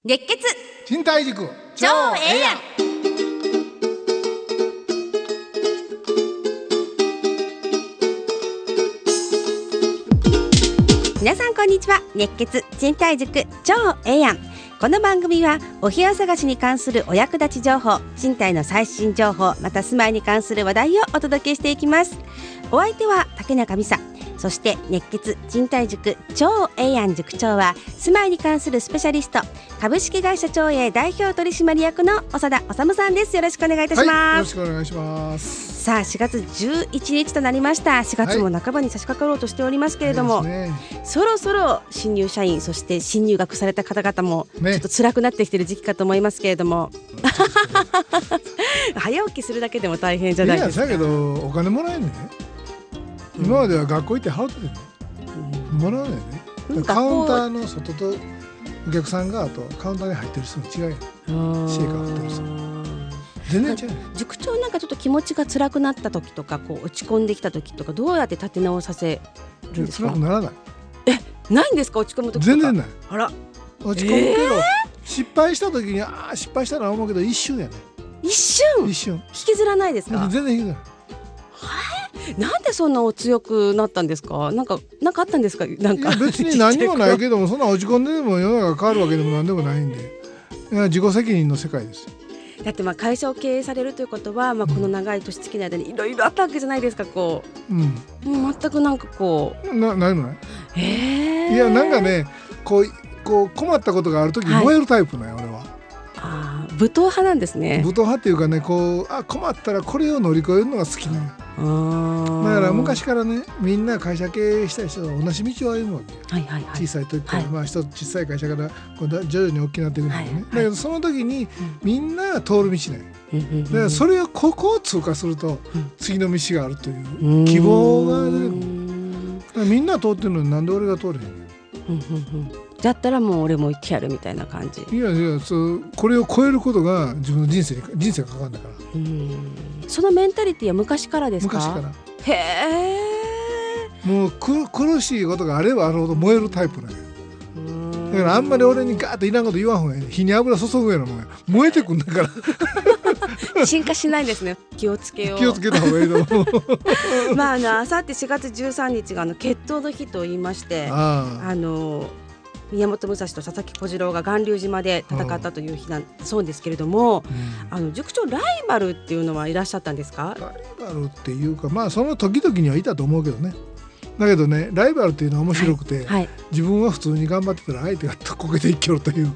熱血賃貸塾超ええやん。皆さんこんにちは。熱血賃貸塾超ええやん。この番組はお部屋探しに関するお役立ち情報、賃貸の最新情報、また住まいに関する話題をお届けしていきます。お相手は竹中美沙、そして熱血賃貸塾超ええやん塾長は住まいに関するスペシャリスト、株式会社超え代表取締役の長田治さんです。よろしくお願いいたします。 はい、よろしくお願いします。 さあ4月11日となりました。4月も半ばに差し掛かろうとしておりますけれども、そろそろ新入社員、そして新入学された方々もちょっと辛くなってきている時期かと思いますけれども、早起きするだけでも大変じゃないですか。 いやだけどお金もらえんねんね、今までは学校行って払ってるね、もらわないね。カウンターの外とお客さん側とカウンターに入ってる人の違いや。シェイカー振ってる人全然違う。 塾長なんかちょっと気持ちが辛くなった時とか、こう落ち込んできた時とか、どうやって立て直させるんですか？ 辛くならない。 ないんですか？落ち込む時とか。全然ない。 あら、 落ち込むけど、失敗した時に失敗したな思うけど一瞬やね。 一瞬引きずらないですか？ 全然引きずらない。 なんでそんなお強くなったんですか？なんかあったんですか？なんかいや別に何もないけども、そんな落ち込んででも世の中変わるわけでも何でもないんで、自己責任の世界です。 だって会社を経営されるということは、この長い年月の間にいろいろあったわけじゃないですか。こう、全くなんかこう何もない。いやなんかね、こう困ったことがあるとき燃えるタイプなんや、俺は。 武闘派なんですね。 武闘派っていうかね、困ったらこれを乗り越えるのが好きなの。だから昔からね、みんな会社経営した人は同じ道を歩むわけ。小さい時から、一つ小さい会社から徐々に大きくなっていくんだけどね。だけどその時にみんな通る道ね。だからそれをここを通過すると次の道があるという希望が出てくる。みんな通ってるのになんで俺が通れへんの？ だったらもう俺も行ってやるみたいな感じ。 いやこれを超えることが自分の人生がかかるんだから。 そのメンタリティは昔からですか？ 昔から。 へー。 もう苦しいことがあればあるほど燃えるタイプなんや。だからあんまり俺にガーッといらんこと言わんほうがいい。火に油注ぐようなもんや。燃えてくんだから進化しないですね。気をつけよう。 気をつけた方がいいと思う。 あさって4月13日が決闘の日と言いまして、宮本武蔵と佐々木小次郎が巌流島で戦ったという日なんそうですけれども、塾長ライバルっていうのはいらっしゃったんですか？ ライバルっていうか、その時々にはいたと思うけどね。だけどね、ライバルっていうのは面白くて、自分は普通に頑張ってたら相手がこけていきよるという、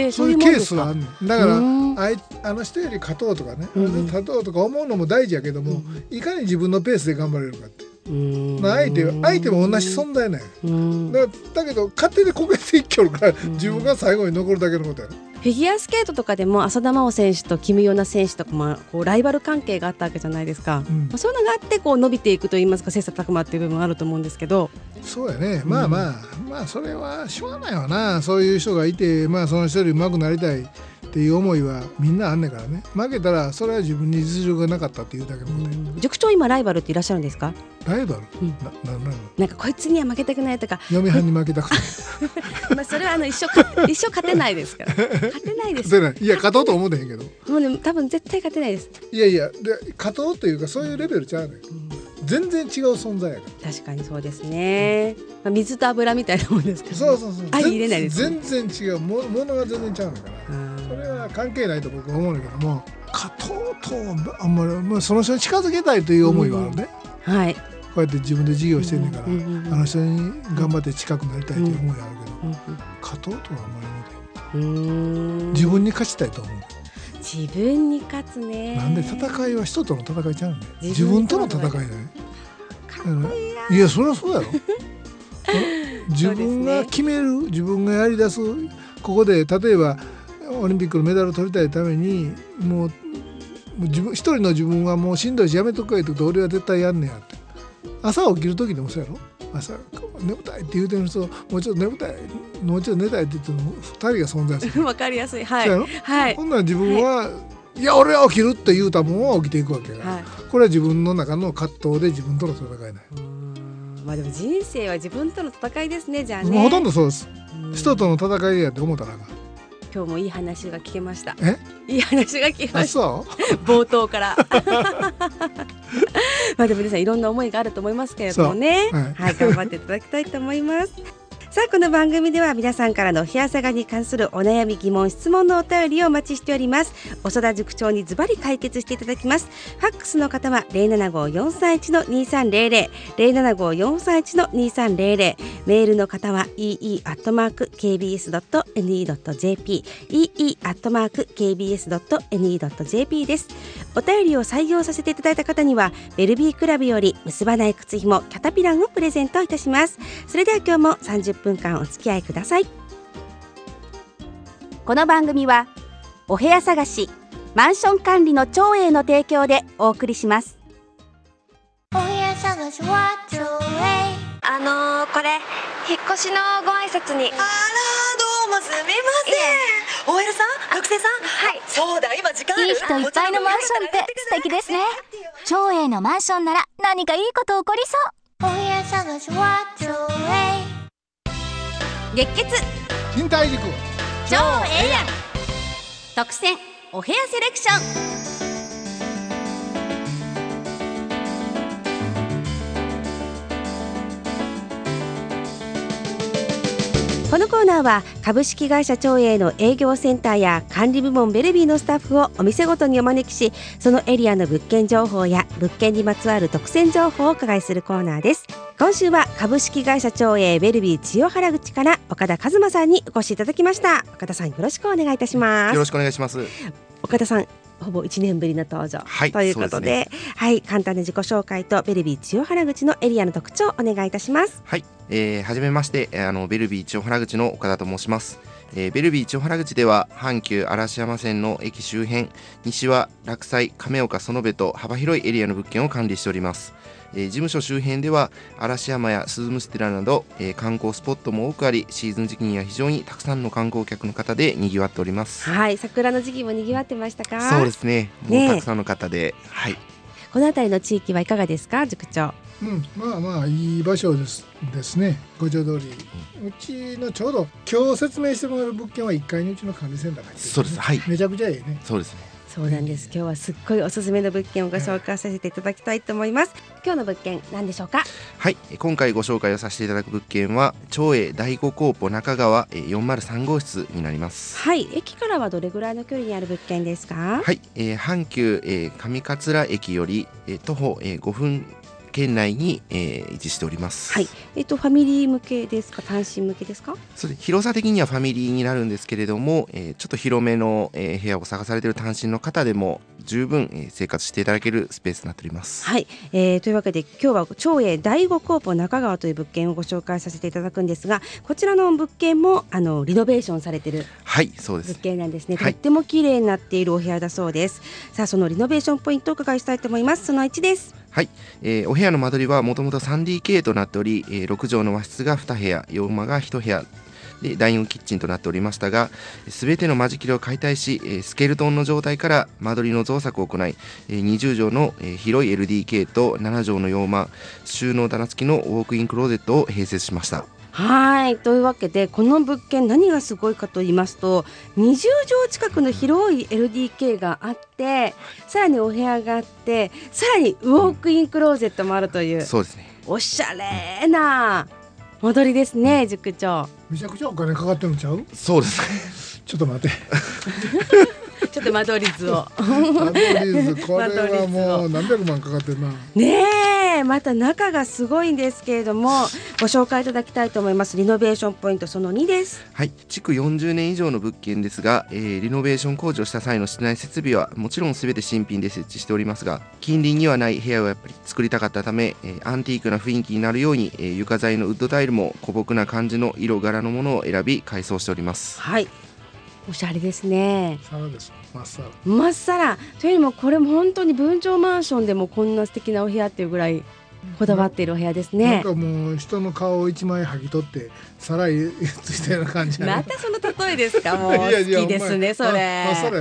そういうケースはあるの。だからあの人より勝とうとかね、勝とうとか思うのも大事やけども、いかに自分のペースで頑張れるかって。相手も同じ存在なんや。だけど勝手にこけていきよるから自分が最後に残るだけのことやろ。 フィギュアスケートとかでも浅田真央選手とキム・ヨナ選手とかもライバル関係があったわけじゃないですか。そういうのがあって伸びていくといいますか、切磋琢磨っていう部分もあると思うんですけど。 そうやね。それはしょうがないわな。そういう人がいて、その人より上手くなりたいっていう思いはみんなあんねんからね。負けたらそれは自分に実力がなかったっていうだけのことで。 塾長今ライバルっていらっしゃるんですか？ ライバル、 なんかこいつには負けたくないとか、 嫁はんに負けたくない。 それは一生勝てないですから。勝てないです。 いや勝とうと思うてへんけど、 もうでも多分絶対勝てないです。 いやで勝とうというかそういうレベルちゃうねん。全然違う存在やから。 確かにそうですね。水と油みたいなもんですから、 そう相入れないです、 全然違うものが全然ちゃうねんから、それは関係ないと僕は思うんだけども、勝とうとあんまり、その人に近づけたいという思いはあるね。こうやって自分で事業してんねんから、あの人に頑張って近くなりたいという思いはあるけど、勝とうとはあんまり思ってない。自分に勝ちたいと思う。 自分に勝つね。 なんで戦いは人との戦いちゃうんだよ。自分との戦いだね。いやそれはそうやろ。自分が決める、自分がやり出す。ここで例えばオリンピックのメダルを取りたいためにもう一人の自分はもうしんどいしやめとくか言って俺は絶対やんねやって。朝起きる時でもそうやろ。朝眠たいって言うてる人、もうちょっと眠たい、もうちょっと寝たいって言っても2人が存在する。 わかりやすい。 そうやろ。ほんなら自分は、いや俺は起きるって言うたもんは起きていくわけやから、これは自分の中の葛藤で自分との戦いない。 でも人生は自分との戦いですね。じゃあね。 もうほとんどそうです。人との戦いやって思ったら今日もいい話が聞けました。 えいい話が聞けました。 そう冒頭からまあでも皆さんいろんな思いがあると思いますけれどもね、はい、頑張っていただきたいと思いますさあこの番組では皆さんからのお部屋探に関するお悩み疑問質問のお便りをお待ちしております。長田塾長にズバリ解決していただきます。ファックスの方は 075-431-2300 075-431-2300 メールの方は ee@kbs.ne.jp ee@kbs.ne.jp です。お便りを採用させていただいた方にはベルビークラブより結ばない靴紐キャタピランをプレゼントいたします。それでは今日も30分間お付き合いください。この番組はお部屋探しマンション管理の長英の提供でお送りします。 お部屋探しは長英。 これ引っ越しのご挨拶に。 あらどうもすみません。OL さん学生さん。 はい。 そうだ今時間ある。 いい人いっぱいのマンションって素敵ですね。長英のマンションなら何かいいこと起こりそう。お部屋探しは長英。 熱血賃貸塾超ええやん特選お部屋セレクション。このコーナーは株式会社長英の営業センターや管理部門ベルビーのスタッフをお店ごとにお招きし、そのエリアの物件情報や物件にまつわる特選情報をお伺いするコーナーです。今週は株式会社長英ベルビー千代原口から岡田和馬さんにお越しいただきました。岡田さんよろしくお願いいたします。 よろしくお願いします。 岡田さんほぼ1年ぶりの登場、 はい、 ということで、はい、簡単な自己紹介とベルビー千代原口のエリアの特徴をお願いいたします。 はい、はじめまして、ベルビー千代原口の岡田と申します。ベルビー千代原口では阪急嵐山線の駅周辺、西は洛西、亀岡、園部と幅広いエリアの物件を管理しております。事務所周辺では嵐山や鈴虫寺など、観光スポットも多くあり、シーズン時期には非常にたくさんの観光客の方で賑わっております。 はい、桜の時期も賑わってましたか？ そうですね、もうたくさんの方で、はい。 この辺りの地域はいかがですか、塾長？ まあまあいい場所ですね。ご条通り、うちのちょうど今日説明してもらう物件は1階にうちの管理センターが入ってる、ね、 そうです、はい、 めちゃくちゃいいね。 そうですね。 そうなんです。今日はすっごいおすすめの物件をご紹介させていただきたいと思います。今日の物件何でしょうか？ はい、今回ご紹介をさせていただく物件は長英第5コーポ中川403号室になります。 はい、駅からはどれぐらいの距離にある物件ですか？ はい、阪急、上桂駅より、徒歩、5分県内に、位置しております。 はい、ファミリー向けですか、単身向けですか？ それ広さ的にはファミリーになるんですけれども、ちょっと広めの、部屋を探されている単身の方でも十分、生活していただけるスペースになっております。 はい、というわけで今日は長英第5コーポ中川という物件をご紹介させていただくんですが、こちらの物件もリノベーションされている、 はい、そうです。 物件なんですね。 はい、 とっても綺麗になっているお部屋だそうです。さあそのリノベーションポイントをお伺いしたいと思います。その1です。 はい、お部屋の間取りはもともと 3DK となっており、6畳の和室が2部屋、洋間が1部屋でダイニングキッチンとなっておりましたが、すべての間仕切りを解体し、スケルトンの状態から間取りの増作を行い、20畳の広い LDK と7畳の洋間、収納棚付きのウォークインクローゼットを併設しました。 はい、というわけでこの物件何がすごいかと言いますと、20畳近くの広い LDK があって、さらにお部屋があって、さらにウォークインクローゼットもあるという、 そうですね、 おしゃれな間取りですね、塾長。 めちゃくちゃお金かかってるんちゃう？ そうですちょっと待ってちょっと間取り図を間取り図、これはもう何百万かかってるな。 ねえ、また中がすごいんですけれども、ご紹介いただきたいと思います。リノベーションポイントその2です。 はい、築40年以上の物件ですが、リノベーション工事をした際の室内設備はもちろん全て新品で設置しておりますが、近隣にはない部屋をやっぱり作りたかったため、アンティークな雰囲気になるように、床材のウッドタイルも古朴な感じの色柄のものを選び改装しております。 はい、おしゃれですね。 さらです、まっさら。 まっさらというよりも、これも本当に分譲マンションでもこんな素敵なお部屋っていうぐらいこだわっているお部屋ですね。 なんかもう人の顔を一枚剥ぎ取ってさらいついたような感じ、ね、 またその例えですか？もう好きですねそれ。 まっさらやもん。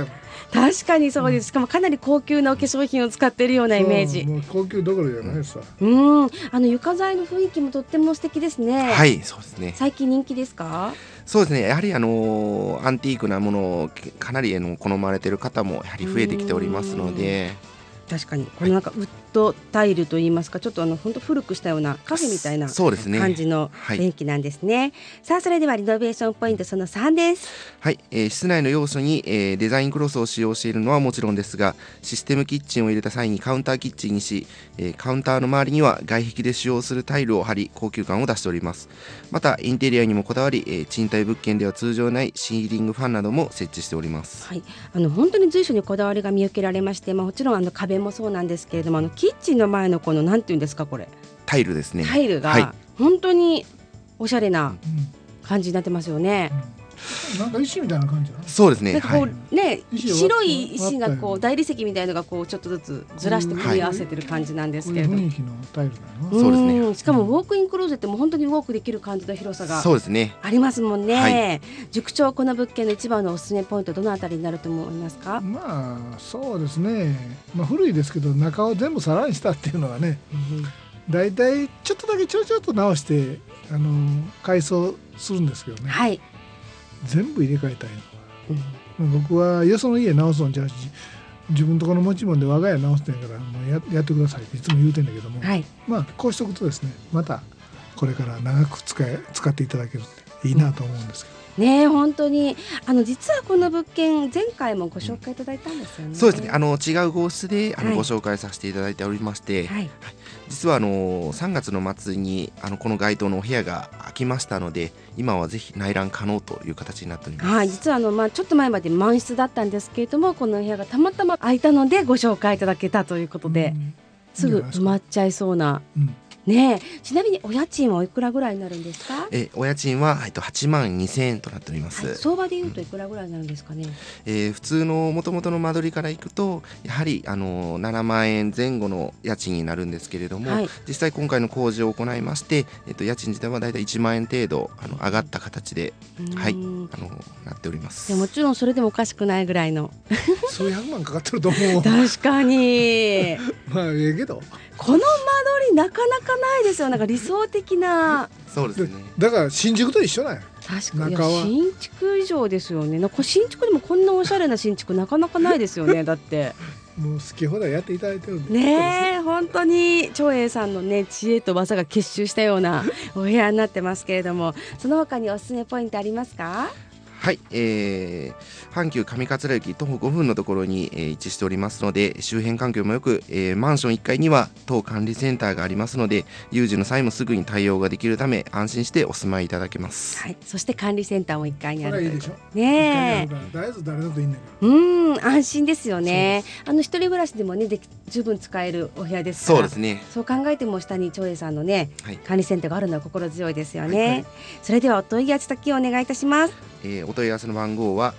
確かにそうです。しかもかなり高級なお化粧品を使っているようなイメージ。 もう高級どころじゃないさ。 床材の雰囲気もとっても素敵ですね。 はい、そうですね。 最近人気ですか？ そうですね。やはりアンティークなものをかなり好まれている方もやはり増えてきておりますので。 確かにこのなんかウッドタイルといいますか、ちょっと本当古くしたようなカフェみたいな感じの雰囲気なんですね。さあそれではリノベーションポイントその3です。 はい、室内の要素に、デザインクロスを使用しているのはもちろんですが、システムキッチンを入れた際にカウンターキッチンにし、カウンターの周りには外壁で使用するタイルを貼り高級感を出しております。またインテリアにもこだわり、賃貸物件では通常ないシーリングファンなども設置しております。 はい、本当に随所にこだわりが見受けられまして、もちろん壁もそうなんですけれども、キッチンの前のこのなんていうんですか、これタイルですね。 タイルが本当におしゃれな感じになってますよね。 なんか石みたいな感じな。 そうですね。 なんかこう、ね、白い石がこう大理石みたいのがこうちょっとずつずらして組み合わせてる感じなんですけれども、 雰囲気のタイルだな。 そうですね。 しかもウォークインクローゼットも本当にウォークできる感じの広さがそうですね。 ありますもんね。 はい、 塾長、この物件の一番のおすすめポイントどのあたりになると思いますか？ まあそうですね、古いですけど中を全部皿にしたっていうのはね、だいたいちょっとだけちょっと直して改装するんですけどね、 はい、 全部入れ替えたいのは、僕はよその家直すんじゃ自分とこの持ち物で我が家直してんからもう やってくださいっていつも言うてんだけども、 はい、 こうしておくとですね、またこれから長く使っていただけるっていいなと思うんですけど、 ね、本当に実はこの物件前回もご紹介いただいたんですよね。 そうですね。違う号室でご紹介させていただいておりまして、はい、実は3月の末にこの該当のお部屋が空きましたので、今はぜひ内覧可能という形になっております。 はい、実はちょっと前まで満室だったんですけれども、この部屋がたまたま空いたのでご紹介いただけたということで、すぐ埋まっちゃいそうな。ね、ちなみにお家賃はおいくらぐらいになるんですか？ お家賃は8万2000円となっております。 相場でいうといくらぐらいになるんですかね？ 普通の元々の間取りからいくとやはり7万円前後の家賃になるんですけれども、実際今回の工事を行いまして、家賃自体はだいたい1万円程度上がった形で、はい、なっております。 もちろんそれでもおかしくないぐらいの数百万かかってると思う。 確かにまあけどこの間取りなかなかないですよ。なんか理想的な。 そうですね。 だから新宿と一緒だよ。 確かに新築以上ですよね。なんか新築でもこんなおしゃれな新築なかなかないですよね。だってもう好き放題やっていただいてるんでね。本当に長英さんのね知恵と技が結集したようなお部屋になってますけれども、その他におすすめポイントありますか？ はい、阪急上桂駅徒歩5分のところに、位置しておりますので、周辺環境もよく、マンション1階には当管理センターがありますので、有事の際もすぐに対応ができるため安心してお住まいいただけます。 はい、そして管理センターも1階にあるという。 いいでしょねえ、 誰だといいんだけど、 安心ですよね。一人暮らしでもね十分使えるお部屋ですから。 そうですね。 そう考えても下に長英さんのね、管理センターがあるのは心強いですよね。それではお問い合わせ先をお願いいたします。 お問い合わせの番号は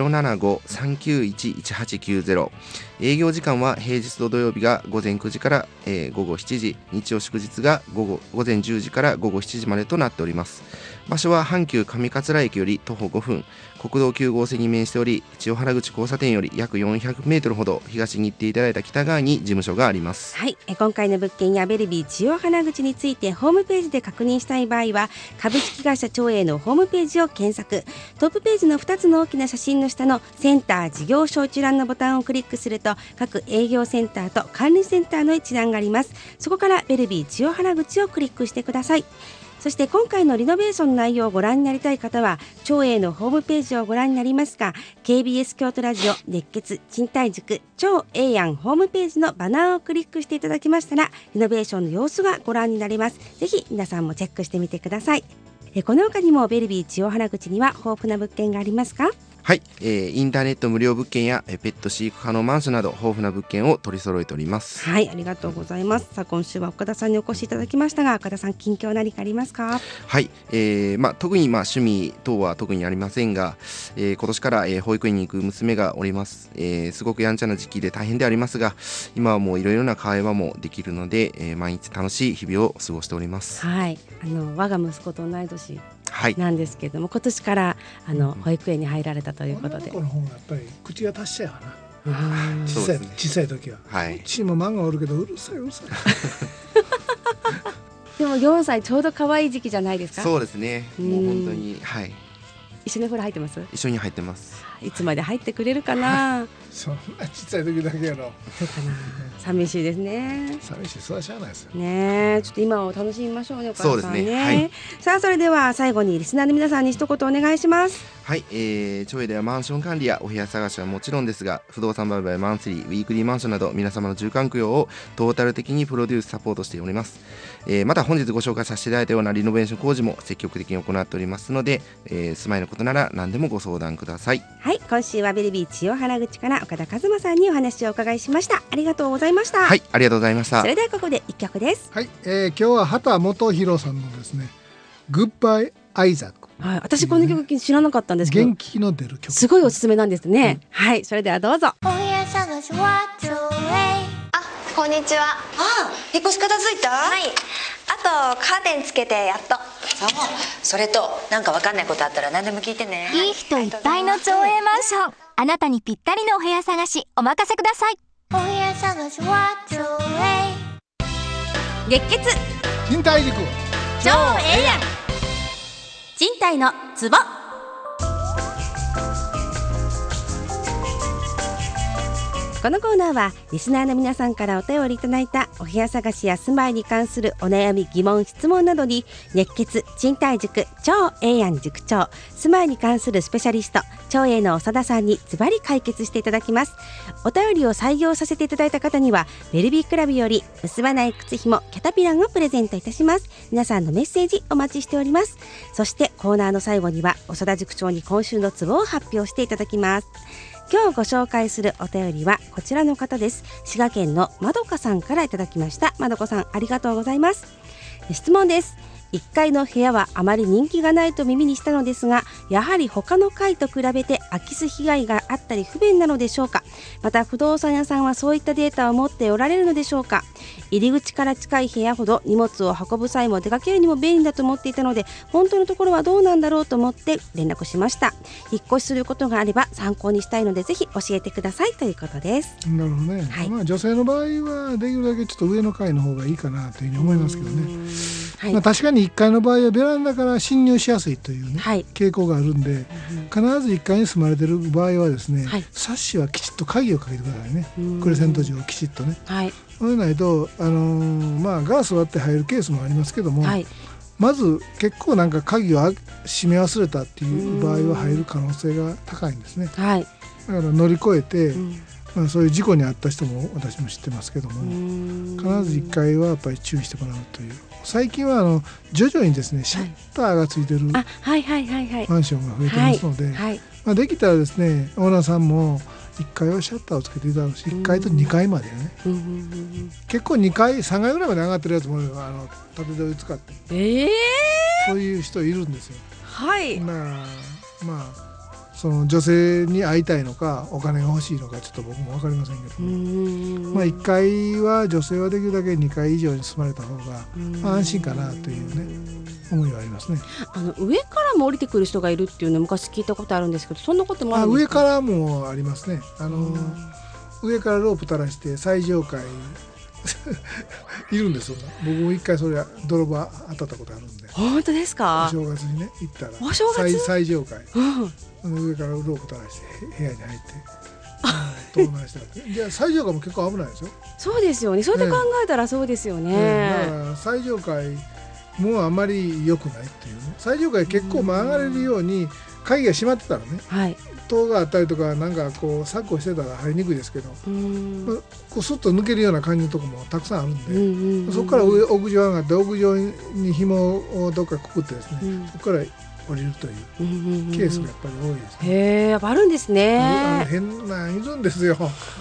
075-391-1890。営業時間は平日と土曜日が午前9時から、午後7時、日曜祝日が午前10時から午後7時までとなっております。場所は阪急上桂駅より徒歩5分、国道9号線に面しており、千代原口交差点より約400メートルほど東に行っていただいた北側に事務所があります。 はい、今回の物件やベルビー千代原口についてホームページで確認したい場合は、株式会社長英のホームページを検索。トップページの2つの大きな写真の下のセンター事業所一覧のボタンをクリックすると、各営業センターと管理センターの一覧があります。そこからベルビー千代原口をクリックしてください。そして今回のリノベーションの内容をご覧になりたい方は、長英のホームページをご覧になりますか、 KBS 京都ラジオ熱血賃貸塾超英やんホームページのバナーをクリックしていただきましたら、リノベーションの様子がご覧になれます。ぜひ皆さんもチェックしてみてください。この他にもベルビー千代原口には豊富な物件がありますか？ はい、インターネット無料物件やペット飼育可能マンションなど豊富な物件を取り揃えております。 はい、ありがとうございます。さあ今週は岡田さんにお越しいただきましたが、岡田さん近況何かありますか？ はい、特に趣味等は特にありませんが、今年から、保育園に行く娘がおります。すごくやんちゃな時期で大変でありますが、今はもういろいろな会話もできるので、毎日楽しい日々を過ごしております。 はい、我が息子と同い年なんですけども、今年から保育園に入られたということで、 女の子の方がやっぱり口が達者やわな。 そうですね。 小さい時は、うちも漫画おるけどうるさい。 でも4歳ちょうど可愛い時期じゃないですか。 そうですね。もう本当に一緒にお風呂入ってます？ 一緒に入ってます。 いつまで入ってくれるかな。 そんな小さい時だけやろ。 そうかな。寂しいですね。 寂しい、それはしゃあないですよね。ちょっと今を楽しみましょうね、お母さんね。 そうですね。 さあ、それでは最後にリスナーの皆さんに一言お願いします。 はい、町営ではマンション管理やお部屋探しはもちろんですが、不動産売買マンスリー、ウィークリーマンションなど皆様の住環境をトータル的にプロデュースサポートしております。また本日ご紹介させていただいたようなリノベーション工事も積極的に行っておりますので、住まいのことなら何でもご相談ください。 はい、今週はベルビー千代原口から岡田和馬さんにお話をお伺いしました。ありがとうございました。 はい、ありがとうございました。 それではここで一曲です。 はい、今日は畑元博さんのですね、グッバイアイザック。 はい、私この曲知らなかったんですけど、 元気の出る曲、 すごいおすすめなんですね。はい、それではどうぞ。 お部屋探しはちょい。 あ、こんにちは。引っ越し片付いた？ はい。あとカーテンつけてやっと。 そう。それとなんかわかんないことあったら何でも聞いてね。 いい人いっぱいの町営マンション。あなたにぴったりのお部屋探しお任せください。お部屋探しはちょい。 熱血賃貸塾超ええやん。賃貸のツボ。このコーナーはリスナーの皆さんからお便りいただいたお部屋探しや住まいに関するお悩み、疑問、質問などに熱血賃貸塾超ええやん塾長、住まいに関するスペシャリスト超えの長田さんにズバリ解決していただきます。お便りを採用させていただいた方にはベルビークラブより結ばない靴ひもキャタピランをプレゼントいたします。皆さんのメッセージお待ちしております。そしてコーナーの最後には長田塾長に今週のツボを発表していただきます。今日ご紹介するお便りはこちらの方です。滋賀県のまどかさんからいただきました。まどかさん、ありがとうございます。質問です。1階の部屋はあまり人気がないと耳にしたのですが、やはり他の階と比べて空き巣被害があったり不便なのでしょうか。また不動産屋さんはそういったデータを持っておられるのでしょうか。入り口から近い部屋ほど荷物を運ぶ際も出かけるにも便利だと思っていたので、本当のところはどうなんだろうと思って連絡しました。引っ越しすることがあれば参考にしたいのでぜひ教えてくださいということです。 なるほどね。 はい、 女性の場合はできるだけちょっと上の階の方がいいかなというふうに思いますけどね。 はい、 確かに1階の場合はベランダから侵入しやすいというね、 はい、 傾向があるんで、必ず1階に住まれている場合はですね、 はい、 サッシはきちっと鍵をかけてくださいね。クレセント上きちっとね、 はい、 そうでないと、ガラス割って入るケースもありますけども、はい、まず結構なんか鍵を閉め忘れたっていう場合は入る可能性が高いんですね。 はい、 だから乗り越えて、そういう事故に遭った人も私も知ってますけども、必ず1階はやっぱり注意してもらうという。最近は徐々にですねシャッターがついてるマンションが増えてますので、できたらですねオーナーさんも1階はシャッターをつけていただくし、1階と2階までね、結構2階3階ぐらいまで上がってるやつも縦取り使って、そういう人いるんですよ。 はい、 その女性に会いたいのかお金が欲しいのかちょっと僕も分かりませんけど、1階は女性はできるだけ2階以上に住まれた方が安心かなというね思いはありますね。 上からも降りてくる人がいるっていうのを昔聞いたことあるんですけど、そんなこともあるんですか？ 上からもありますね。上からロープ垂らして最上階いるんですよ。僕も一回それ泥棒当たったことあるんで。 本当ですか？ お正月にね行ったらお正月最上階、上からロープ垂らして部屋に入って盗難したってじゃあ最上階も結構危ないですよ。 そうですよね。それで考えたらそうですよね。 だから最上階もうあまり良くないっていうね。最上階結構曲がれるように鍵が閉まってたらね、はい、戸があったりとかなんかこう柵をしてたら入りにくいですけど、こうスッと抜けるような感じのところもたくさんあるんで、そこから屋上上がって屋上に紐をどっかくくってですね、そこから降りるというケースがやっぱり多いですね。 へえ、やっぱあるんですね。 変ないるんですよ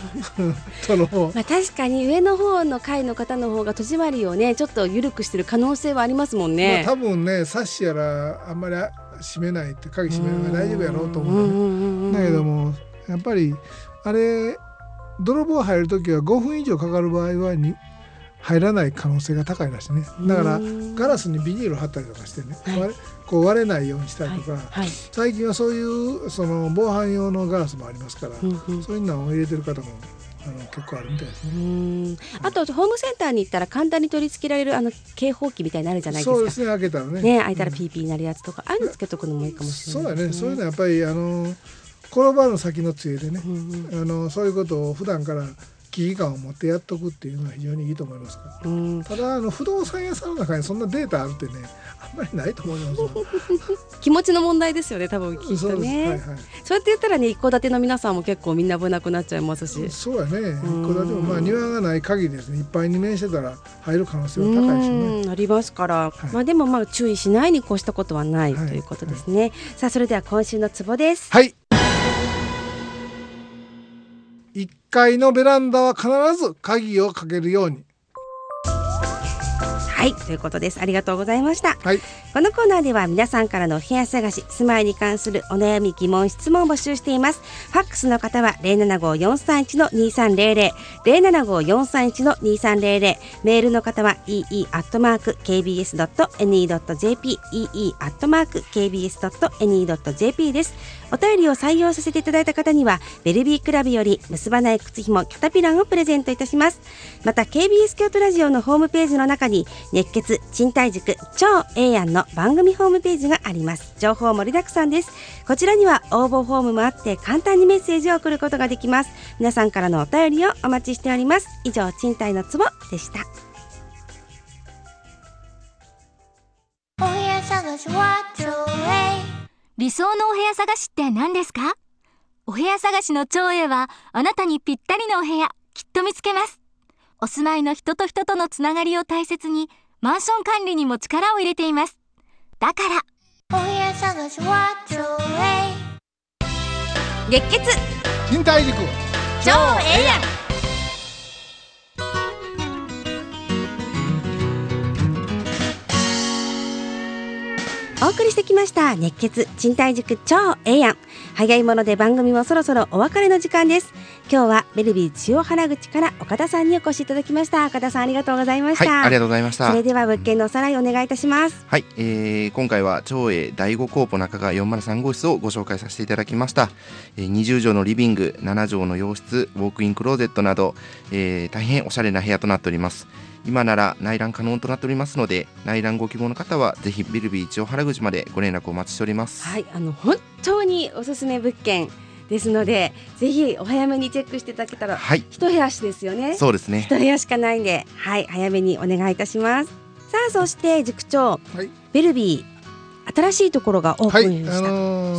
確かに上の方の階の方の方が戸締まりをねちょっと緩くしてる可能性はありますもんね。 多分ねサッシやらあんまり閉めないって鍵閉めるのが大丈夫やろうと思うんだけども、やっぱりあれ泥棒入るときは5分以上かかる場合は入らない可能性が高いらしいね。だからガラスにビニール貼ったりとかしてね、こう割れないようにしたりとか、最近はそういうその防犯用のガラスもありますから、そういうのを入れてる方も結構あるみたいですね。 あとホームセンターに行ったら簡単に取り付けられる警報器みたいになるじゃないですか。 そうですね、開けたらね、 開いたらピーピーになるやつとか、ああいうのつけとくのもいいかもしれないですね。 そうだね、そういうのはやっぱり転ばぬ先の杖でね、そういうことを普段から危機感を持ってやっとくっていうのは非常にいいと思いますから、ただ不動産屋さんの中にそんなデータあるってね、あんまりないと思います気持ちの問題ですよね、多分きっとね。そうやって言ったらね、一戸建ての皆さんも結構みんな危なくなっちゃいますし。 そうやね、一戸建ても庭がない限りですね、いっぱいに面してたら入る可能性は高いしね、 ありますから、でも注意しないに越したことはない、ということですね。さあ、それでは今週のツボです。 はい、1階のベランダは必ず鍵をかけるように。 はい、ということです。ありがとうございました。 はい、 このコーナーでは皆さんからのお部屋探し、住まいに関するお悩み、疑問、質問を募集しています。ファックスの方は 075-431-2300 075-431-2300、メールの方は ee@kbs.ne.jp ee@kbs.ne.jp です。お便りを採用させていただいた方にはベルビークラブより結ばない靴ひもキャタピランをプレゼントいたします。また KBS 京都ラジオのホームページの中に熱血賃貸塾超ええやんの番組ホームページがあります。情報盛りだくさんです。こちらには応募フォームもあって簡単にメッセージを送ることができます。皆さんからのお便りをお待ちしております。以上、賃貸のツボでした。 お部屋探しは超理想のお部屋探しって何ですか？お部屋探しの超英はあなたにぴったりのお部屋きっと見つけます。お住まいの人と人とのつながりを大切にマンション管理にも力を入れています。だからお部屋探しは超英熱血賃貸塾超ええやん。 お送りしてきました熱血賃貸塾超ええやん。早いもので番組もそろそろお別れの時間です。今日はベルビー千代原口から岡田さんにお越しいただきました。岡田さん、ありがとうございました。 はい、ありがとうございました。 それでは物件のおさらいお願いいたします。 はい、今回は長英第5コーポ中川403号室をご紹介させていただきました。20畳のリビング、7畳の洋室、ウォークインクローゼットなど、大変おしゃれな部屋となっております。今なら内覧可能となっておりますので、内覧ご希望の方はぜひベルビー千代原口までご連絡お待ちしております。 はい、本当におすすめ物件ですので、ぜひお早めにチェックしていただけたら。はい、一部屋しですよね。 そうですね、 一部屋しかないんで、はい、早めにお願いいたします。さあ、そして塾長、ベルビー新しいところがオープンした、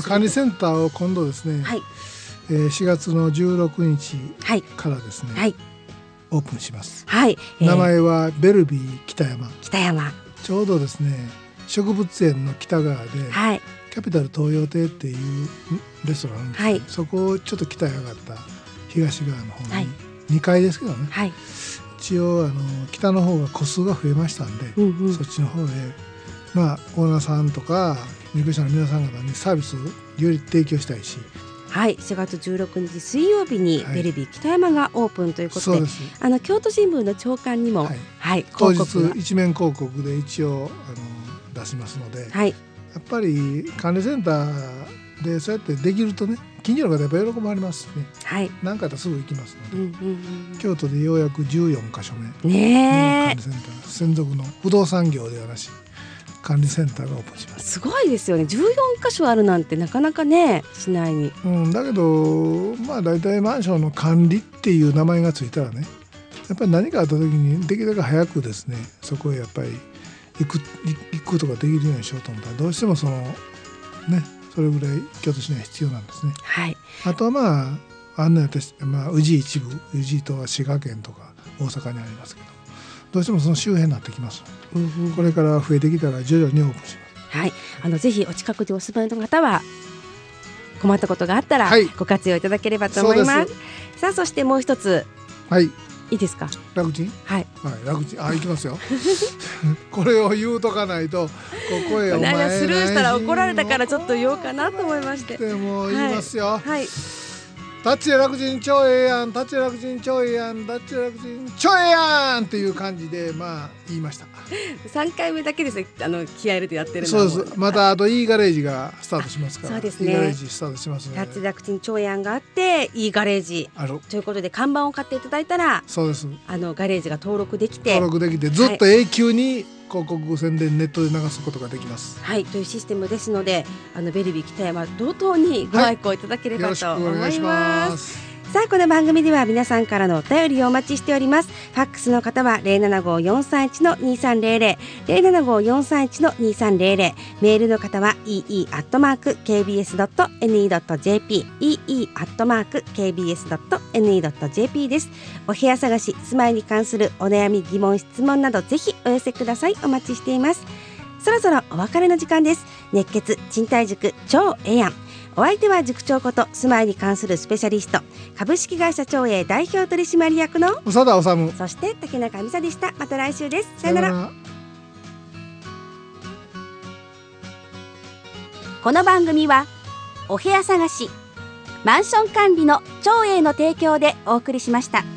管理センターを今度ですね、4月の16日からですね、オープンします。名前はベルビー北山。ちょうどですね、植物園の北側で、キャピタル東洋亭っていうレストランです、そこをちょっと北へ上がった東側の方に、2階ですけどね、一応北の方が戸数が増えましたんで、そっちの方でオーナーさんとか入居者の皆さん方にサービスをより提供したいし、 4月16日水曜日にベルビー北山がオープンということで、京都新聞の朝刊にも、 当日一面広告で一応出しますので、やっぱり管理センターでそうやってできるとね、近所の方やっぱり喜ばれますね。何かあったらすぐ行きますので、京都でようやく14カ所目の管理センター、専属の不動産業ではなし管理センターがオープンします。 すごいですよね。14カ所あるなんてなかなかね、市内に、 だけどだいたいマンションの管理っていう名前がついたらね、やっぱり何かあった時にできるだけ早くですね、そこへやっぱり行くことができるようにしようと思ったら、どうしてもそれぐらい京都市には必要なんですね。あとは案内として、宇治一部、宇治とは滋賀県とか大阪にありますけど、どうしてもその周辺になってきます。これから増えてきたら徐々にオープンします。 ぜひお近くでお住まいの方は困ったことがあったらご活用いただければと思います。さあ、そしてもう一つ、いいですか？ 楽ちん？楽ちん。行きますよ。これを言うとかないと、ここへお前スルーしたら怒られたからちょっと言おうかなと思いまして。 でも言いますよ。 タッチで楽ちん超ええやん、タッチで楽ちん超ええやん、タッチで楽ちん超ええやんっていう感じで言いました。 3回目だけですね、気合入れてやってるのそうです。またあといいガレージがスタートしますから。 そうですね、 いいガレージスタートしますね。 タッチで楽ちん超ええやんがあっていいガレージあるということで、看板を買っていただいたら、 そうです、 ガレージが登録できてずっと永久に広告宣伝ネットで流すことができます。 はい、というシステムですので、ベルビー北山同等にご愛顧いただければと思います。 よろしくお願いします。 さあ、この番組では皆さんからのお便りをお待ちしております。ファックスの方は 075-431-2300 075-431-2300、メールの方は ee@kbs.ne.jp ee@kbs.ne.jp です。お部屋探し、住まいに関するお悩み、疑問、質問などぜひお寄せください。お待ちしています。そろそろお別れの時間です。熱血賃貸塾超ええやん。お相手は塾長こと住まいに関するスペシャリスト、株式会社長栄代表取締役の長田治、 そして竹中美沙でした。また来週です。さよなら。この番組はお部屋探し、マンション管理の長栄の提供でお送りしました。